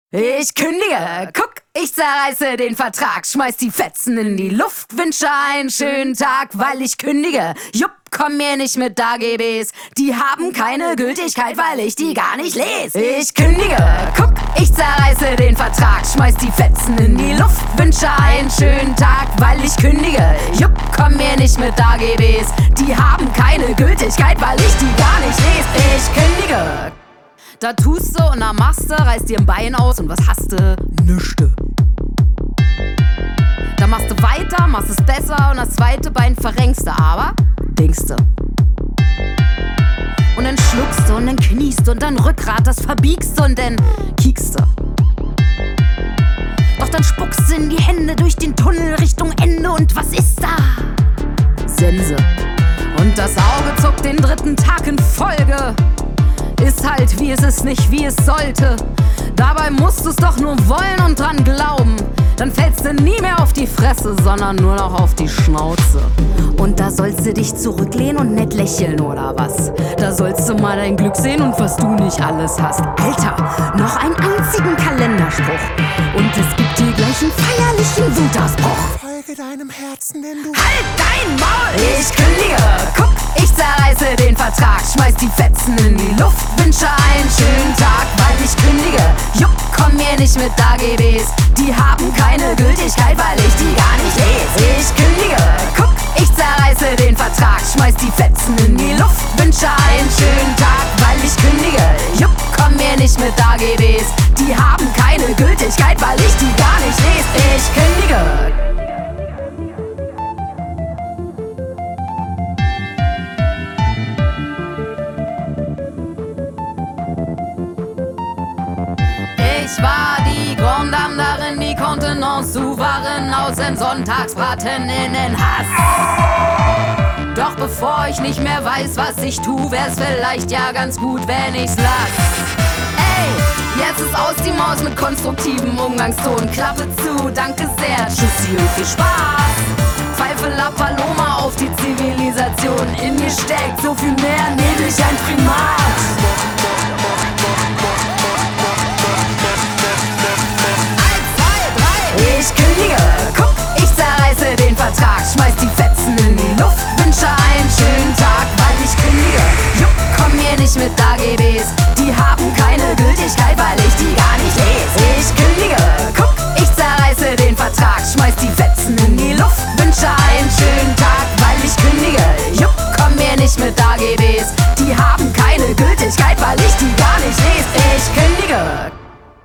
Ich kündige, guck, ich zerreiße den Vertrag, schmeiß die Fetzen in die Luft, wünsche einen schönen Tag, weil ich kündige. Jupp, komm mir nicht mit AGBs, die haben keine Gültigkeit, weil ich die gar nicht lese. Ich kündige, guck, ich zerreiße den Vertrag, schmeiß die Fetzen in die Luft, wünsche einen schönen Tag, weil ich kündige. Jupp, komm mir nicht mit AGBs, die haben keine Gültigkeit, weil ich die gar nicht lese. Ich kündige. Da tust du und da machst du, reißt dir ein Bein aus und was hast du? Nüchte. Da machst du weiter, machst es besser und das zweite Bein verrenkst du, aber denkst du. Und dann schluckst du und dann kniest du und dann Rückgrat, das verbiegst du und dann kiekst du. Doch dann spuckst du in die Hände durch den Tunnel Richtung Ende und was ist da? Sense. Und das Auge zuckt den dritten Tag in Folge. Ist halt wie es ist, nicht wie es sollte. Dabei musst du's doch nur wollen und dran glauben. Dann fällst du nie mehr auf die Fresse, sondern nur noch auf die Schnauze. Und da sollst du dich zurücklehnen und nett lächeln, oder was? Da sollst du mal dein Glück sehen und was du nicht alles hast. Alter, noch einen einzigen Kalenderspruch und es gibt dir gleich einen feierlichen Wutausbruch. Folge deinem Herzen, denn du... Halt dein Maul! Ich kündige, guck, ich zerreiße den Vertrag, schmeiß die Fetzen in die Luft, wünsche einen schönen Tag, weil ich kündige. Jupp, komm mir nicht mit AGBs, die haben keine Gültigkeit, weil ich die gar nicht lese. Ich kündige, guck, ich zerreiße den Vertrag, schmeiß die Fetzen in die Luft, wünsche einen schönen Tag, weil ich kündige. Jupp, komm mir nicht mit AGBs, die haben keine Gültigkeit, weil ich die gar nicht lese. Ich kündige. Ich war die Grande Dame darin, die Kontenance zu wahren, aus dem Sonntagsbraten in den Hass. Doch bevor ich nicht mehr weiß, was ich tu, wär's vielleicht ja ganz gut, wenn ich's lass. Ey, jetzt ist aus die Maus mit konstruktivem Umgangston. Klappe zu, danke sehr, tschüssi und viel Spaß. Pfeife La Paloma auf die Zivilisation. In mir steckt so viel mehr, nämlich ein Primat. Ich kündige, guck, ich zerreiße den Vertrag, schmeiß die Fetzen in die Luft, wünsche einen schönen Tag, weil ich kündige. Jupp, komm mir nicht mit AGBs, die haben keine Gültigkeit, weil ich die gar nicht lese. Ich kündige, guck, ich zerreiße den Vertrag, schmeiß die Fetzen in die Luft, wünsche einen schönen Tag, weil ich kündige. Jupp, komm mir nicht mit AGBs, die haben keine Gültigkeit, weil ich die gar nicht lese. Ich kündige.